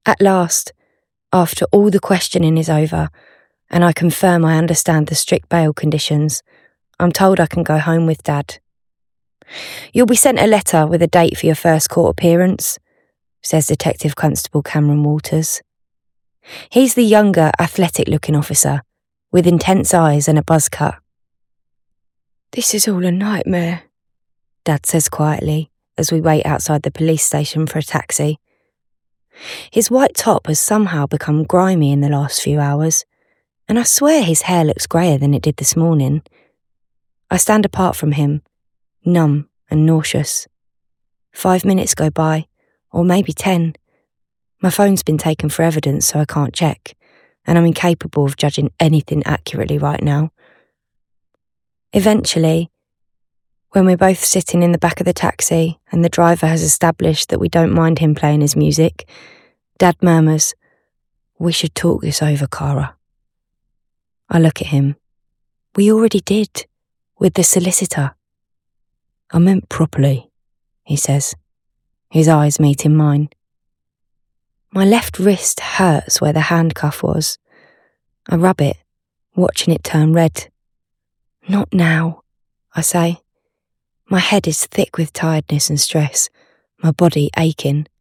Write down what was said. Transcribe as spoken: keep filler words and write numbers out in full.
At last, after all the questioning is over, and I confirm I understand the strict bail conditions, I'm told I can go home with Dad. "You'll be sent a letter with a date for your first court appearance," says Detective Constable Cameron Walters. He's the younger, athletic-looking officer, with intense eyes and a buzz cut. "This is all a nightmare," Dad says quietly as we wait outside the police station for a taxi. His white top has somehow become grimy in the last few hours, and I swear his hair looks greyer than it did this morning. I stand apart from him, numb and nauseous. Five minutes go by, or maybe ten. My phone's been taken for evidence, so I can't check, and I'm incapable of judging anything accurately right now. Eventually, when we're both sitting in the back of the taxi and the driver has established that we don't mind him playing his music, Dad murmurs, "We should talk this over, Cara." I look at him. "We already did, with the solicitor." "I meant properly," he says. His eyes meet in mine. My left wrist hurts where the handcuff was. I rub it, watching it turn red. "Not now," I say. My head is thick with tiredness and stress, my body aching.